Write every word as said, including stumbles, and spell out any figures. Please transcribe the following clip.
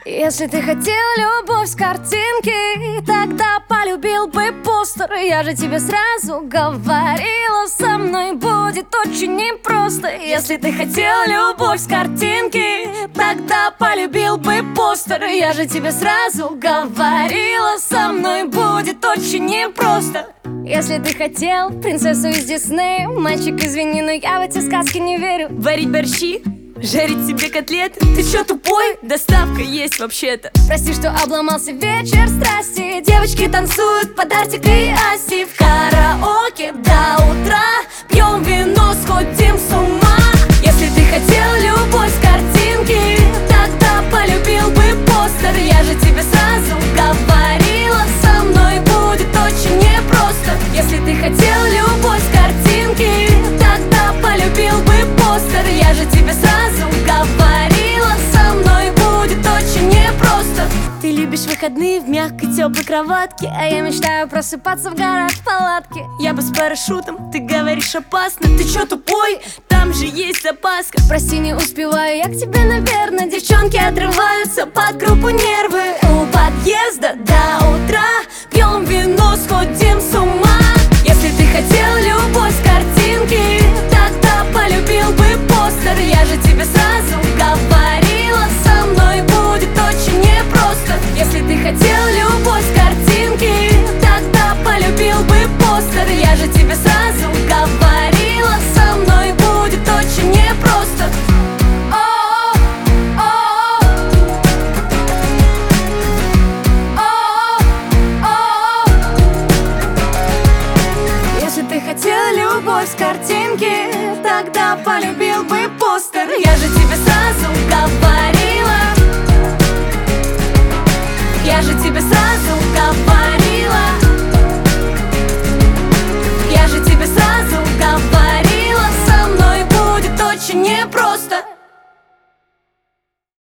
Если ты хотел любовь с картинки, тогда полюбил бы постер. Я же тебе сразу говорила, со мной будет очень непросто. Если ты хотел любовь с картинки, тогда полюбил бы постер. Я же тебе сразу говорила, со мной будет очень непросто. Если ты хотел принцессу из Диснея, мальчик, извини, но я в эти сказки не верю. Варить борщи, жарить себе котлеты. Ты чё тупой? Доставка есть вообще-то. Прости, что обломался вечер страсти. Девочки танцуют под Артик и Асти. В караоке до утра пьем вино, сходим с ума. Если ты хотел любовь с картинки, тогда полюбил бы постер. Я же тебе сразу говорила, со мной будет очень непросто. Если ты хотел любовь с картинки, тогда полюбил бы постер. Я же тебе сразу говорила, со мной будет очень непросто. Ты любишь выходные в мягкой теплой кроватке, А я мечтаю просыпаться в горах в палатке. я бы с парашютом, ты говоришь опасно. Ты чё тупой? Там же есть запаска. Прости, не успеваю я к тебе, наверное. Девчонки отрываются под группу нервы. У подъезда до утра пьем вино, сходим с ума. Если ты хотел любовь с картинки, тогда полюбил бы постер. Я же тебе сразу говорила, со мной будет очень непросто. Если ты хотел любовь с картинки, тогда полюбил бы постер. Я же тебе сразу говорила, со мной будет очень непросто. О, о, о, о. Если ты хотел любовь с картинки, тогда полюбил бы постер. Я же тебе сразу говорила, я же тебе сразу говорила, я же тебе сразу говорила, со мной будет очень непросто.